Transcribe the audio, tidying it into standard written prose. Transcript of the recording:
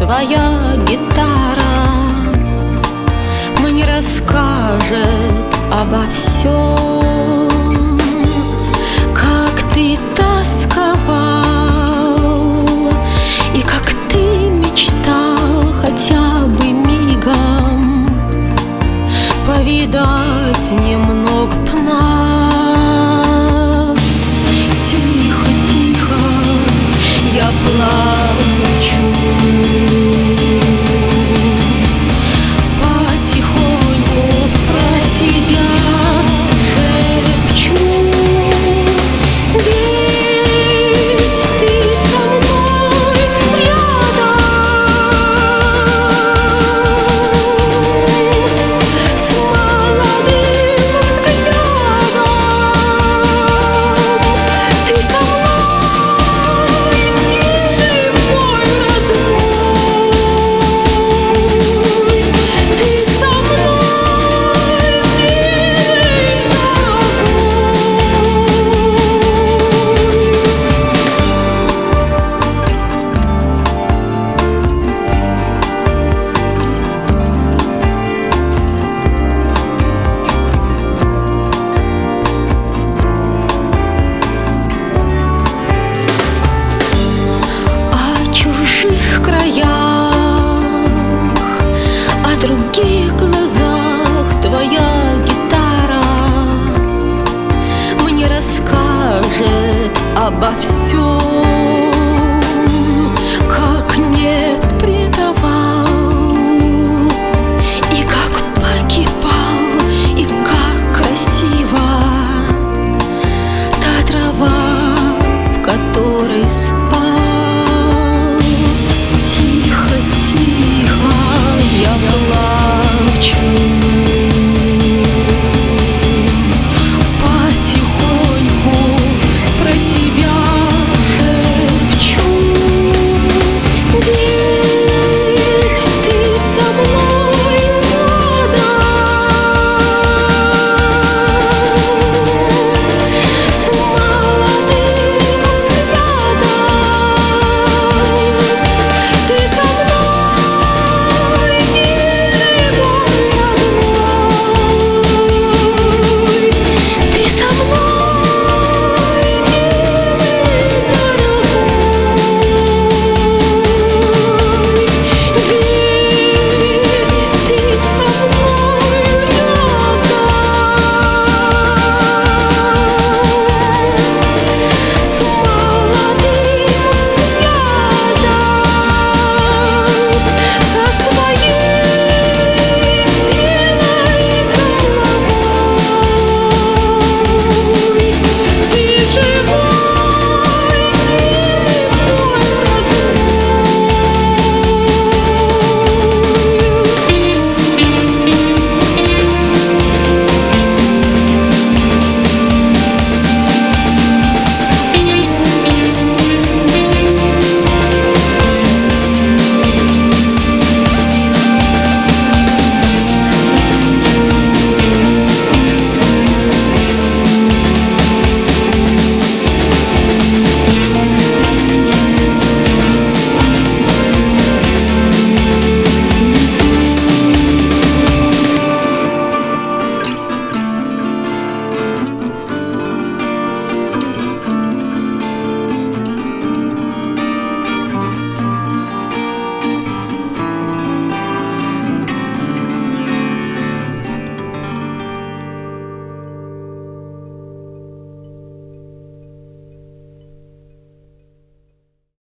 твоя гитара мне расскажет обо всем, как ты тосковал и как ты мечтал хотя бы мигом повидать немного б нас. Тихо, тихо, я плачу, потихоньку про себя шепчу. Ведь ты со мной рядом, с молодым взглядом. Ты со мной, милый мой родной. Ты со мной, милый о чужих краях, о других глазах твоя гитара мне расскажет обо всем.